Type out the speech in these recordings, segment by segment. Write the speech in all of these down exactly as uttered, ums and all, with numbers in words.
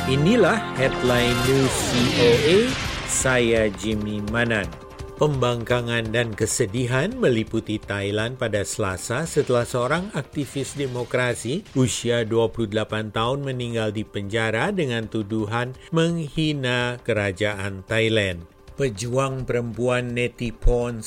Inilah headline News C O A, saya Jimmy Manan. Pembangkangan dan kesedihan meliputi Thailand pada Selasa setelah seorang aktivis demokrasi usia dua puluh delapan tahun meninggal di penjara dengan tuduhan menghina kerajaan Thailand. Pejuang perempuan Netiporn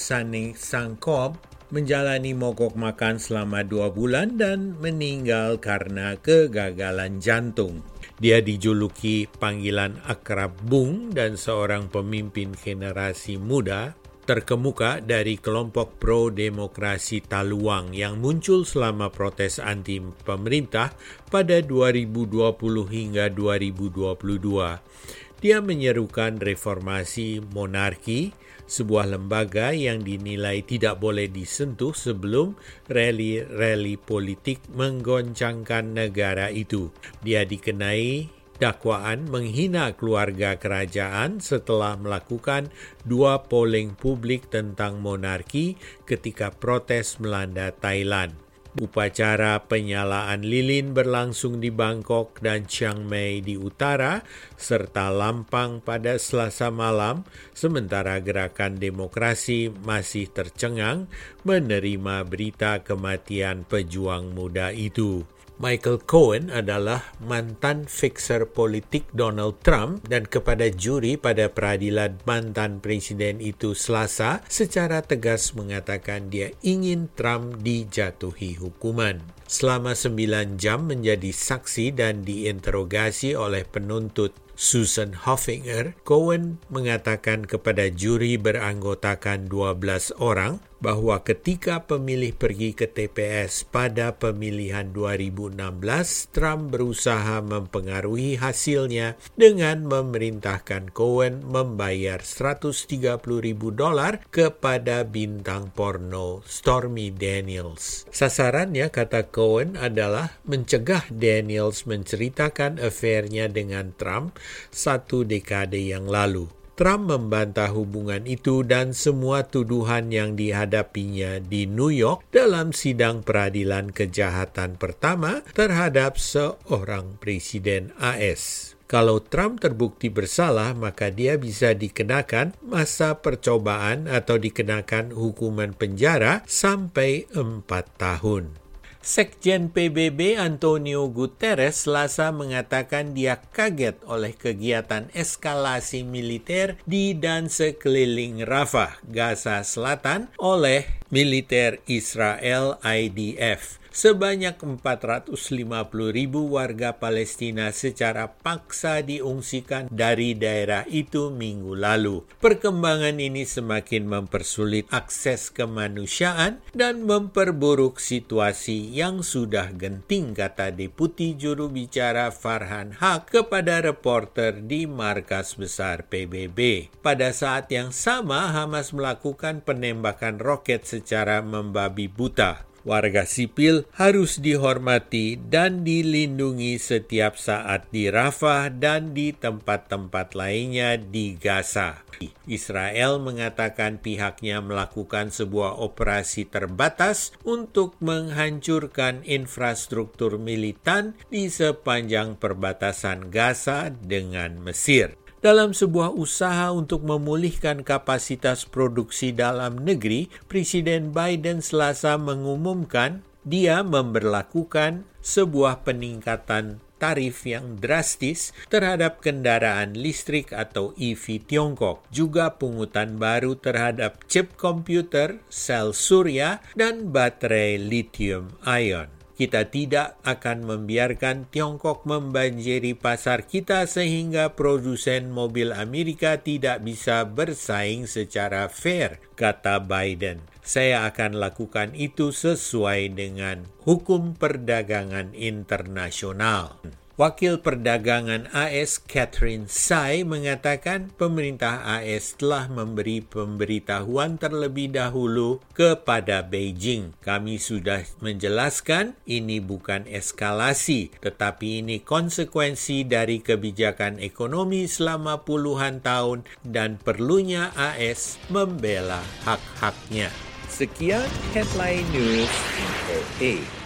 Sangkop menjalani mogok makan selama dua bulan dan meninggal karena kegagalan jantung. Dia dijuluki panggilan akrab Bung dan seorang pemimpin generasi muda terkemuka dari kelompok pro-demokrasi Taluang yang muncul selama protes anti pemerintah pada dua ribu dua puluh hingga dua ribu dua puluh dua. Dia menyerukan reformasi monarki, sebuah lembaga yang dinilai tidak boleh disentuh sebelum rally-rally politik menggoncangkan negara itu. Dia dikenai dakwaan menghina keluarga kerajaan setelah melakukan dua polling publik tentang monarki ketika protes melanda Thailand. Upacara penyalaan lilin berlangsung di Bangkok dan Chiang Mai di utara, serta Lampang pada Selasa malam, sementara gerakan demokrasi masih tercengang menerima berita kematian pejuang muda itu. Michael Cohen adalah mantan fixer politik Donald Trump dan kepada juri pada peradilan mantan presiden itu Selasa secara tegas mengatakan dia ingin Trump dijatuhi hukuman. Selama sembilan jam menjadi saksi dan diinterogasi oleh penuntut Susan Hoffinger, Cohen mengatakan kepada juri beranggotakan dua belas orang bahwa ketika pemilih pergi ke T P S pada pemilihan dua ribu enam belas, Trump berusaha mempengaruhi hasilnya dengan memerintahkan Cohen membayar seratus tiga puluh ribu dolar kepada bintang porno Stormy Daniels. Sasarannya, kata Cohen, adalah mencegah Daniels menceritakan affair-nya dengan Trump satu dekade yang lalu. Trump membantah hubungan itu dan semua tuduhan yang dihadapinya di New York dalam sidang peradilan kejahatan pertama terhadap seorang presiden A S. Kalau Trump terbukti bersalah, maka dia bisa dikenakan masa percobaan atau dikenakan hukuman penjara sampai empat tahun. Sekjen P B B Antonio Guterres Selasa mengatakan dia kaget oleh kegiatan eskalasi militer di dan sekeliling Rafah, Gaza Selatan oleh militer Israel I D F. Sebanyak empat ratus lima puluh ribu warga Palestina secara paksa diungsikan dari daerah itu minggu lalu. Perkembangan ini semakin mempersulit akses kemanusiaan dan memperburuk situasi yang sudah genting, kata Deputi Juru Bicara Farhan Haq kepada reporter di markas besar P B B. Pada saat yang sama, Hamas melakukan penembakan roket secara membabi buta. Warga sipil harus dihormati dan dilindungi setiap saat di Rafah dan di tempat-tempat lainnya di Gaza. Israel mengatakan pihaknya melakukan sebuah operasi terbatas untuk menghancurkan infrastruktur militan di sepanjang perbatasan Gaza dengan Mesir. Dalam sebuah usaha untuk memulihkan kapasitas produksi dalam negeri, Presiden Biden Selasa mengumumkan dia memberlakukan sebuah peningkatan tarif yang drastis terhadap kendaraan listrik atau E V Tiongkok, juga pungutan baru terhadap chip komputer, sel surya, dan baterai lithium ion. Kita tidak akan membiarkan Tiongkok membanjiri pasar kita sehingga produsen mobil Amerika tidak bisa bersaing secara fair, kata Biden. Saya akan lakukan itu sesuai dengan hukum perdagangan internasional. Wakil Perdagangan A S Catherine Tai mengatakan pemerintah A S telah memberi pemberitahuan terlebih dahulu kepada Beijing. Kami sudah menjelaskan ini bukan eskalasi, tetapi ini konsekuensi dari kebijakan ekonomi selama puluhan tahun dan perlunya A S membela hak-haknya. Sekian Headline News C O A.